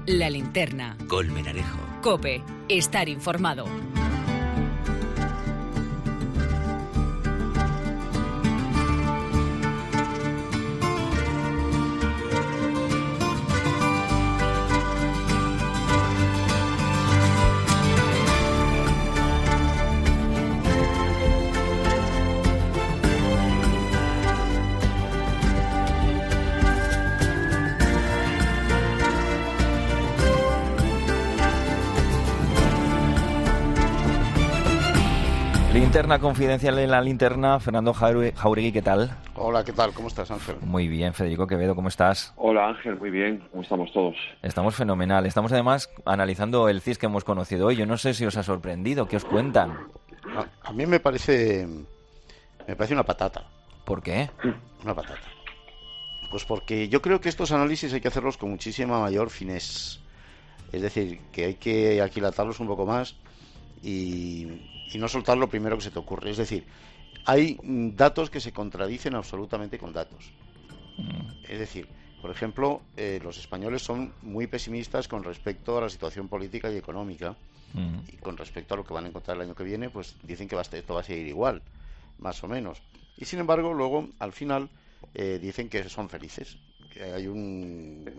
La Linterna. Colmenarejo. COPE. Estar informado. Linterna confidencial en la linterna. Fernando Jauregui, ¿qué tal? Hola, ¿qué tal? ¿Cómo estás, Ángel? Muy bien. Federico Quevedo, ¿cómo estás? Hola, Ángel, muy bien. ¿Cómo estamos todos? Estamos fenomenal. Estamos además analizando el CIS que hemos conocido hoy. Yo no sé si os ha sorprendido. ¿Qué os cuentan? A mí me parece una patata. ¿Por qué? Una patata. Pues porque yo creo que estos análisis hay que hacerlos con muchísima mayor finesse. Es decir, que hay que aquilatarlos un poco más y no soltar lo primero que se te ocurre. Es decir, hay datos que se contradicen absolutamente con datos. Es decir, por ejemplo, los españoles son muy pesimistas con respecto a la situación política y económica, y con respecto a lo que van a encontrar el año que viene, pues dicen que esto va a seguir igual, más o menos. Y sin embargo, luego, al final, dicen que son felices. Que hay un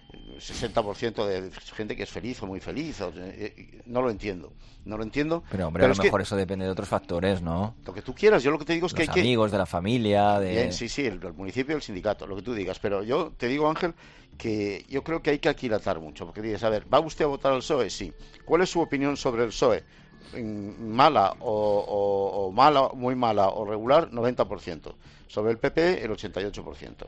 60% de gente que es feliz o muy feliz. No lo entiendo. Pero, hombre, a lo mejor eso depende de otros factores, ¿no? Lo que tú quieras. Yo lo que te digo es que hay que... Los amigos, de la familia, de... Bien, sí, el municipio, el sindicato, lo que tú digas. Pero yo te digo, Ángel, que yo creo que hay que aquilatar mucho. Porque dices, a ver, ¿va usted a votar al PSOE? Sí. ¿Cuál es su opinión sobre el PSOE? Mala o mala, muy mala o regular, 90%. Sobre el PP, el 88%.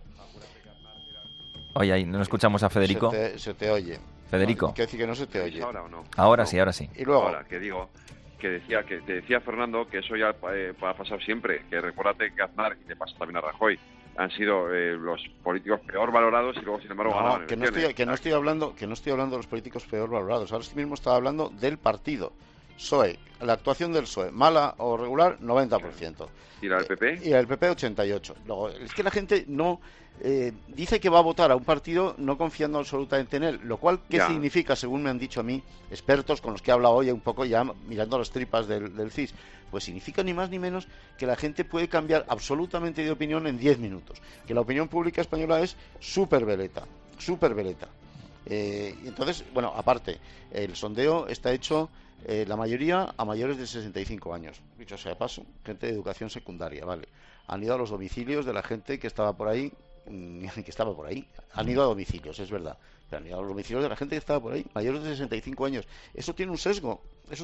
Oye, ¿no escuchamos a Federico? Se te oye. Federico. Quiere decir que no se te oye. ¿Ahora o no? Ahora no. sí, ahora sí. Y luego... Ahora, te decía Fernando que eso ya ha pasado siempre. Que recuérdate que Aznar, y te pasa también a Rajoy, han sido los políticos peor valorados y luego, sin embargo, ganaron elecciones. Que no estoy hablando de los políticos peor valorados. Ahora sí mismo estaba hablando del partido. PSOE, la actuación del PSOE, mala o regular, 90%. ¿Y la del PP? Y la del PP, 88%. Luego, es que la gente no... dice que va a votar a un partido no confiando absolutamente en él, lo cual, ¿qué significa, según me han dicho a mí, expertos con los que he hablado hoy un poco ya mirando las tripas del CIS? Pues significa ni más ni menos que la gente puede cambiar absolutamente de opinión en 10 minutos, que la opinión pública española es súper veleta. Y entonces, bueno, aparte, el sondeo está hecho la mayoría a mayores de 65 años, dicho sea de paso, gente de educación secundaria, ¿vale? Han ido a los domicilios de la gente que estaba por ahí, han ido a domicilios, es verdad, pero han ido a los domicilios de la gente que estaba por ahí, mayores de 65 años. Eso tiene un sesgo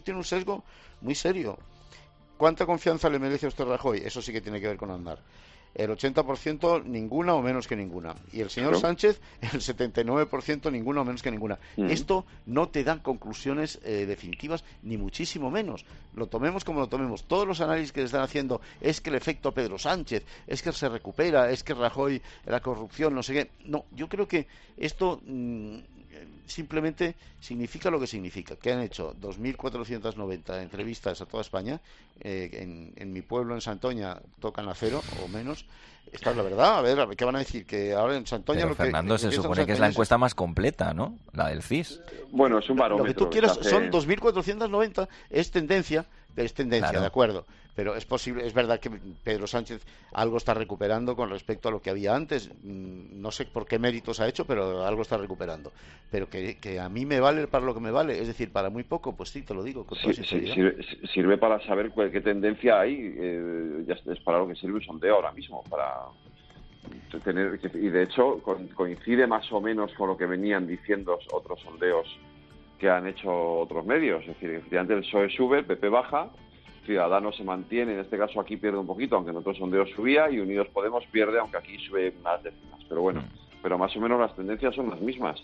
muy serio. ¿Cuánta confianza le merece a usted Rajoy? Eso sí que tiene que ver con Aznar. El 80% ninguna o menos que ninguna. Y el señor Sánchez, el 79% ninguna o menos que ninguna. Esto no te dan conclusiones definitivas, ni muchísimo menos. Lo tomemos como lo tomemos. Todos los análisis que se están haciendo es que el efecto Pedro Sánchez, es que se recupera, es que Rajoy, la corrupción, no sé qué. No, yo creo que esto... simplemente significa lo que significa, que han hecho 2.490 entrevistas a toda España, en mi pueblo, en Santoña, tocan a 0 o menos. Esta es la verdad. A ver, ¿qué van a decir? Que ahora en Santoña... Pero, Fernando, se supone que es la encuesta más completa, ¿no? La del CIS. Bueno, es un barómetro. Lo que tú quieras, son 2.490, es tendencia, claro. De acuerdo. Pero es posible, es verdad que Pedro Sánchez algo está recuperando con respecto a lo que había antes. No sé por qué méritos ha hecho, pero algo está recuperando. Pero que a mí me vale para lo que me vale, es decir, para muy poco, pues sí, te lo digo. Sirve para saber qué tendencia hay. Ya es para lo que sirve un sondeo ahora mismo, para tener, y de hecho coincide más o menos con lo que venían diciendo otros sondeos que han hecho otros medios. Es decir, efectivamente el PSOE sube, el PP baja, Ciudadanos se mantiene, en este caso aquí pierde un poquito, aunque en otros sondeos subía, y Unidos Podemos pierde, aunque aquí sube unas décimas. Pero bueno, pero más o menos las tendencias son las mismas.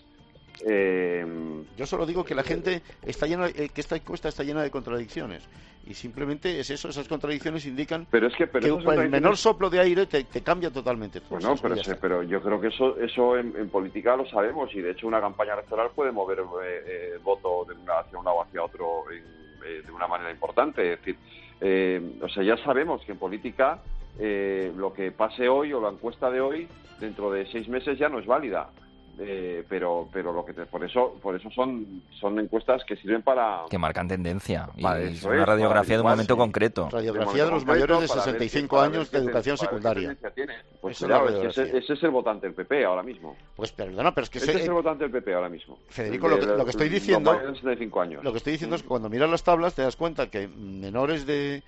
Yo solo digo que la gente está llena, que esta encuesta está llena de contradicciones, y simplemente es eso, esas contradicciones indican que el menor soplo de aire te cambia totalmente todo. Bueno, pero yo creo que eso en política lo sabemos, y de hecho una campaña electoral puede mover el voto hacia un lado o hacia otro de una manera importante. Es decir, o sea, ya sabemos que en política lo que pase hoy o la encuesta de hoy dentro de 6 meses ya no es válida. pero por eso son encuestas que sirven para que marcan tendencia y es eso una radiografía de un momento sí. concreto. Radiografía de los mayores de 65 años de educación secundaria. Pues Eso claro, es la ese es el votante del PP ahora mismo. Pues perdona, pero es que Ese es el votante del PP ahora mismo. Federico, lo que estoy diciendo, los mayores de 65 años. Lo que estoy diciendo es que cuando miras las tablas te das cuenta que menores de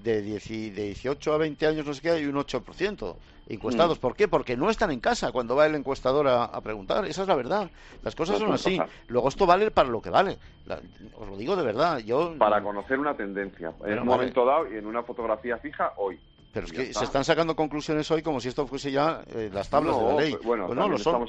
18 a 20 años, no sé qué, hay un 8% encuestados. ¿Por qué? Porque no están en casa cuando va el encuestador a preguntar. Esa es la verdad. Las cosas son así. Luego esto vale para lo que vale. Os lo digo de verdad. Para conocer una tendencia. En un momento dado y en una fotografía fija hoy. Pero es que se están sacando conclusiones hoy como si esto fuese ya las tablas de la ley. Bueno, pues no lo son.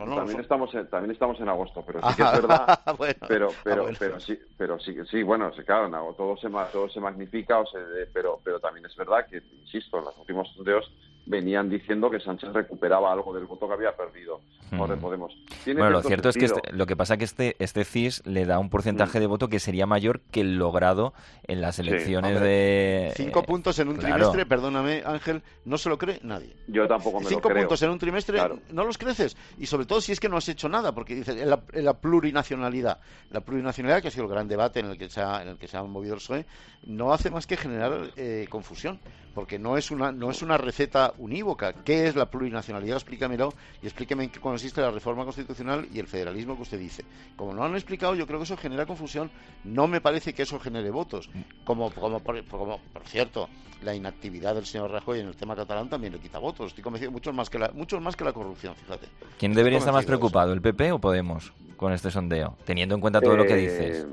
También estamos en agosto, pero sí que es verdad. Bueno, pero sí, bueno, claro, todo se magnifica, pero también es verdad que, insisto, en los últimos sondeos venían diciendo que Sánchez recuperaba algo del voto que había perdido por Podemos. Bueno, lo cierto es que lo que pasa es que este CIS le da un porcentaje de voto que sería mayor que el logrado en las elecciones de... 5 puntos en un trimestre, perdóname, Ángel, no se lo cree nadie. Yo tampoco me lo creo. 5 puntos en un trimestre, no los creces. Y sobre todo si es que no has hecho nada, porque dices, en la plurinacionalidad. La plurinacionalidad, que ha sido el gran debate en el que se ha movido el PSOE, no hace más que generar confusión, porque no es una receta unívoca. ¿Qué es la plurinacionalidad? Explícamelo y explíqueme en qué consiste la reforma constitucional y el federalismo que usted dice. Como no lo han explicado, yo creo que eso genera confusión. No me parece que eso genere votos. Como por cierto, la inactividad del señor Rajoy en el tema catalán también le quita votos. Estoy convencido, muchos más que la corrupción, fíjate. ¿Quién debería estar más preocupado, el PP o Podemos, con este sondeo, teniendo en cuenta todo lo que dices?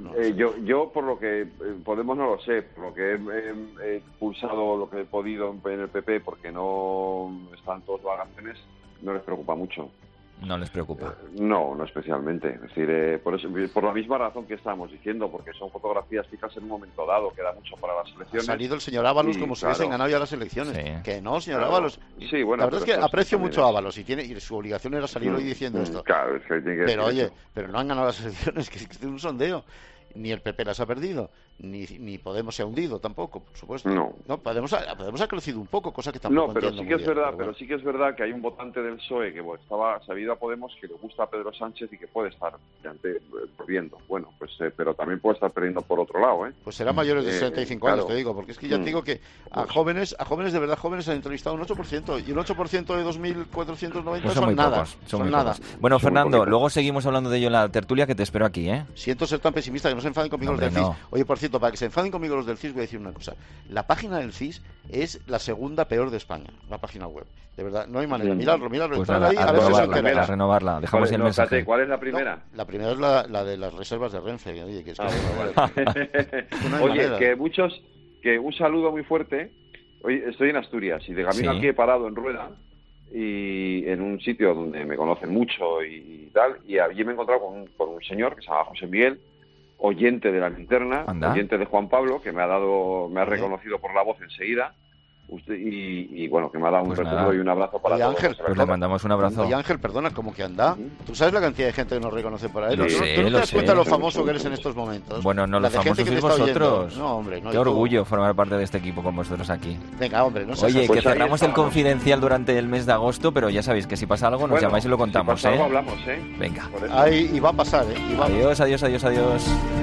Yo por lo que Podemos no lo sé, por lo que he pulsado lo que he podido en el PP, porque no están todos de vacaciones, no les preocupa mucho. No les preocupa. No especialmente. Es decir, por la misma razón que estábamos diciendo, porque son fotografías fijas en un momento dado, queda mucho para las elecciones. Ha salido el señor Ábalos como si hubiesen ganado ya las elecciones. Sí. Que no, señor Ábalos. Sí, bueno, la verdad es que aprecio mucho a Ábalos y su obligación era salir hoy diciendo esto. Claro, es que tiene que pero oye, pero no han ganado las elecciones, que es un sondeo. Ni el PP las ha perdido, ni Podemos se ha hundido tampoco, por supuesto. No, Podemos ha crecido un poco, cosa que tampoco pero entiendo sí que muy es bien, verdad, pero sí que es verdad que hay un votante del PSOE que estaba sabido a Podemos, que le gusta a Pedro Sánchez y que puede estar perdiendo. Bueno, pues pero también puede estar perdiendo por otro lado, ¿eh? Pues será mayores de 65 años, te digo, porque es que ya te digo que a jóvenes de verdad jóvenes han entrevistado un 8%, y un 8% de 2.490 pues son nada. Son nada. Bueno, Fernando, luego seguimos hablando de ello en la tertulia, que te espero aquí, ¿eh? Siento ser tan pesimista, que no se enfaden conmigo los del CIS. Oye, por cierto, para que se enfaden conmigo los del CIS, voy a decir una cosa. La página del CIS es la segunda peor de España, la página web. De verdad, no hay manera. Miradlo. Pues ahí, a renovarla. Dejamos el mensaje. ¿Cuál es la primera? No, la primera es la de las reservas de Renfe. Oye, que es que un saludo muy fuerte. Hoy estoy en Asturias y de camino aquí he parado en Rueda, y en un sitio donde me conocen mucho y tal, y allí me he encontrado con un señor que se llama José Miguel, oyente de La Linterna, oyente de Juan Pablo, que me ha reconocido por la voz enseguida. Usted, y bueno, que me ha dado un recuerdo y un abrazo para todos. Ángel, pues le mandamos un abrazo. Oye, Ángel, perdona, ¿cómo que anda? ¿Tú sabes la cantidad de gente que nos reconoce por ahí? ¿Tú no te das cuenta de lo famoso que eres en estos momentos? Bueno, no, los famosos sois vosotros. No, hombre, no. Qué orgullo formar parte de este equipo con vosotros aquí. Venga, hombre, no sé. Oye, que cerramos el Confidencial durante el mes de agosto, pero ya sabéis que si pasa algo nos llamáis y lo contamos, si pasa algo hablamos, Venga. Ahí, y va a pasar, Adiós.